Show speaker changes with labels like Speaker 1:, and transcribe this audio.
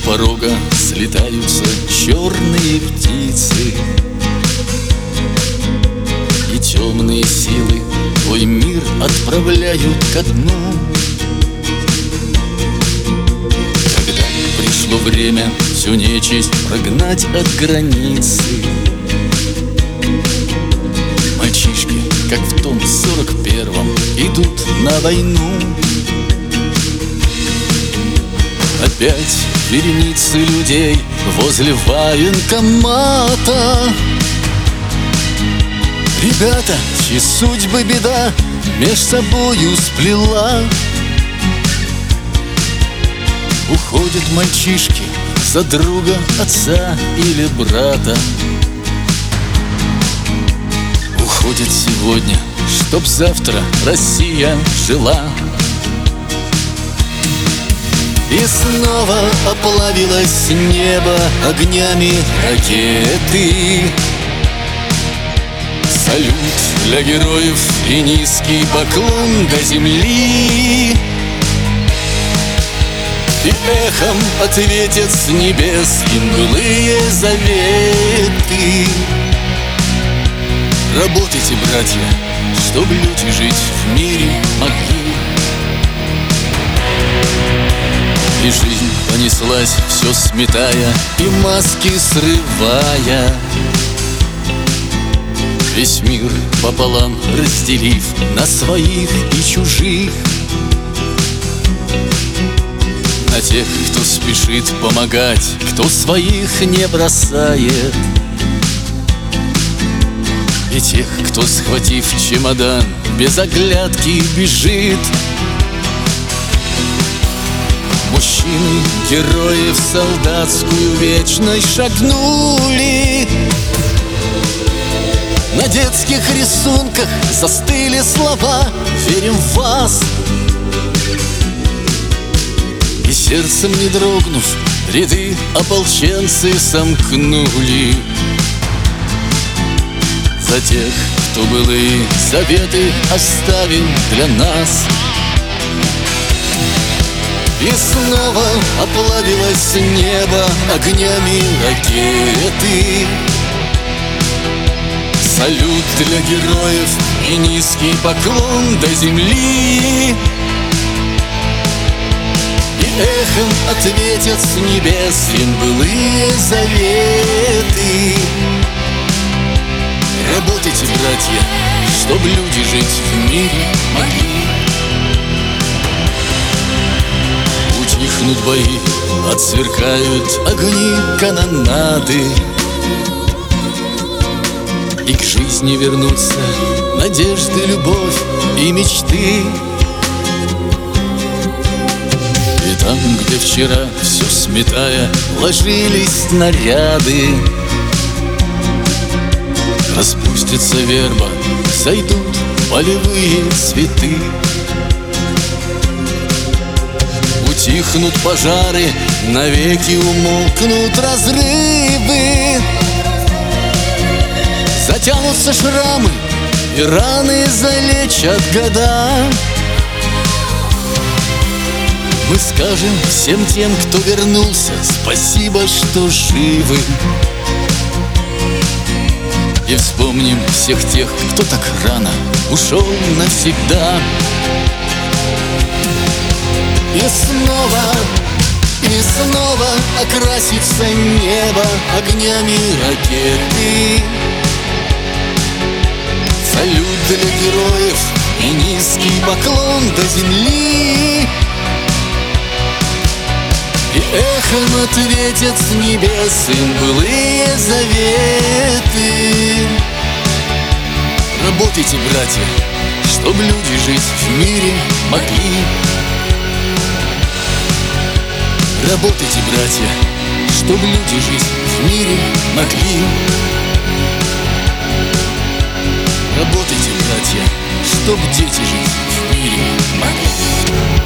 Speaker 1: порога слетаются черные птицы, и темные силы твой мир отправляют ко дну. Когда пришло время всю нечисть прогнать от границы, мальчишки, как в том 41-м, идут на войну. Опять вереницы людей возле военкомата. Ребята, чьи судьбы беда меж собою сплела. Уходят мальчишки за друга, отца или брата. Уходят сегодня, чтоб завтра Россия жила. И снова оплавилось небо огнями ракеты. Салют для героев и низкий поклон до земли. И эхом ответят с небес им былые заветы. Работайте, братья, чтоб люди жить в мире могли. И жизнь понеслась, все сметая и маски срывая, весь мир пополам разделив на своих и чужих. На тех, кто спешит помогать, кто своих не бросает, и тех, кто, схватив чемодан, без оглядки бежит. Мужчины, герои в солдатскую вечность шагнули. На детских рисунках застыли слова «Верим в вас». И сердцем не дрогнув, ряды ополченцы сомкнули. За тех, кто былые заветы оставил для нас. И снова оплавилось небо огнями ракеты. Салют для героев и низкий поклон до земли. И эхом ответят с небес им былые заветы. Работайте, братья, чтоб люди жить в мире могли. Утихнут бои, отсверкают огни канонады, и к жизни вернутся надежды, любовь и мечты. И там, где вчера, все сметая, ложились снаряды, распустится верба, зайдут полевые цветы. Утихнут пожары, навеки умолкнут разрывы. Затянутся шрамы, и раны залечат года. Мы скажем всем тем, кто вернулся, спасибо, что живы. И вспомним всех тех, кто так рано ушел навсегда. И снова окрасится небо огнями ракеты. Салют для героев и низкий поклон до земли. И эхом ответят с небес им былые заветы. Работайте, братья, чтоб люди жить в мире могли. Работайте, братья, чтоб люди жить в мире могли. Работайте, братья, чтоб дети жить в мире могли.